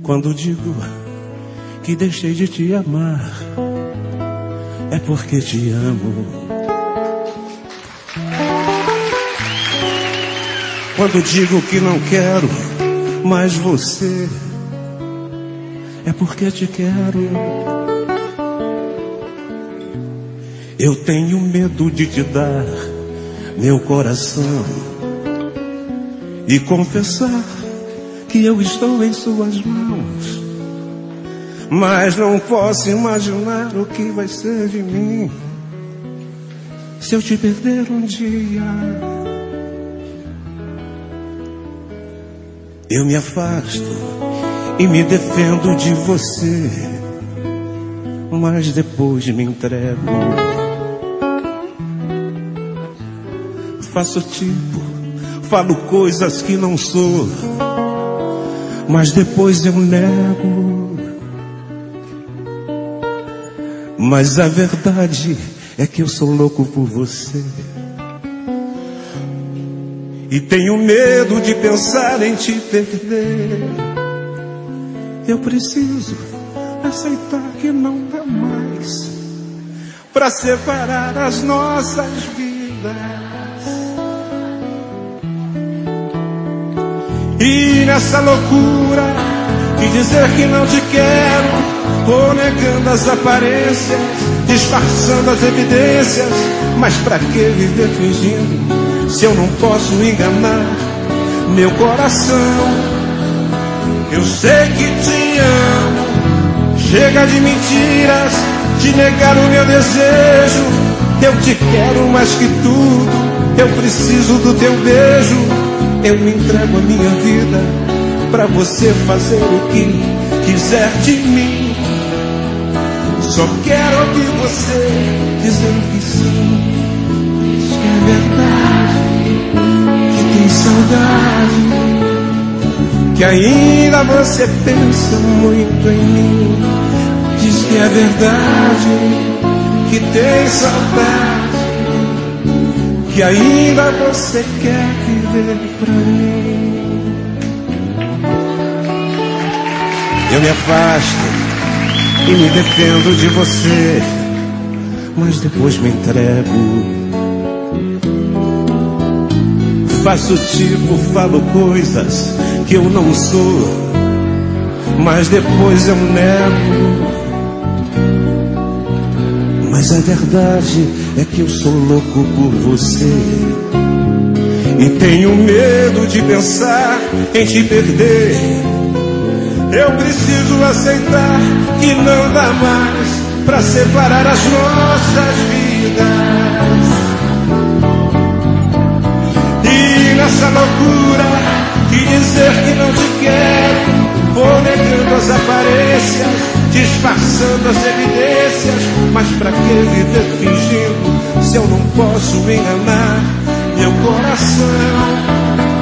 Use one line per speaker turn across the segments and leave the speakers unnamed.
Quando digo que deixei de te amar, é porque te amo. Quando digo que não quero mais você, é porque te quero. Eu tenho medo de te dar meu coração e confessar que eu estou em suas mãos, mas não posso imaginar o que vai ser de mim se eu te perder um dia. Eu me afasto e me defendo de você, mas depois me entrego. Faço tipo, falo coisas que não sou, mas depois eu nego. Mas a verdade é que eu sou louco por você e tenho medo de pensar em te perder. Eu preciso aceitar que não dá mais pra separar as nossas vidas. E nessa loucura de dizer que não te quero, tô negando as aparências, disfarçando as evidências. Mas pra que viver fingindo, se eu não posso enganar meu coração? Eu sei que te amo, chega de mentiras, de negar o meu desejo. Eu te quero mais que tudo, eu preciso do teu beijo. Eu me entrego a minha vida pra você fazer o que quiser de mim. Só quero ouvir você dizendo que sim, diz que é verdade, que tem saudade, que ainda você pensa muito em mim. Diz que é verdade, que tem saudade, que ainda você quer viver pra mim. Eu me afasto e me defendo de você, mas depois me entrego. Faço tipo, falo coisas que eu não sou, mas depois eu nego. Mas a verdade é que eu sou louco por você e tenho medo de pensar em te perder. Eu preciso aceitar que não dá mais pra separar as nossas vidas. E nessa loucura de dizer que não te quero, vou negando as aparências, disfarçando as evidências. Mas pra que viver fingindo, se eu não posso enganar meu coração?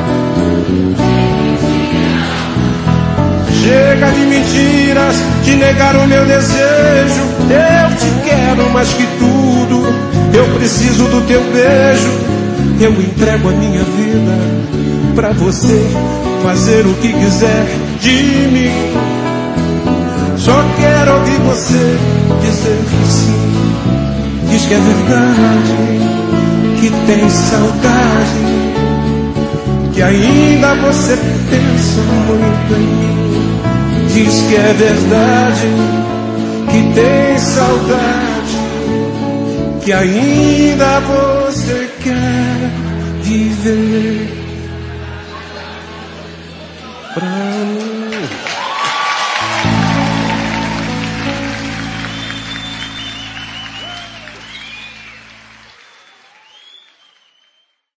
Chega de mentiras, de negar o meu desejo. Eu te quero mais que tudo, eu preciso do teu beijo. Eu entrego a minha vida pra você fazer o que quiser de mim. Só quero ouvir você dizer que sim, diz que é verdade, que tem saudade, que ainda você pensa muito em mim. Diz que é verdade, que tem saudade, que ainda você quer viver pra mim.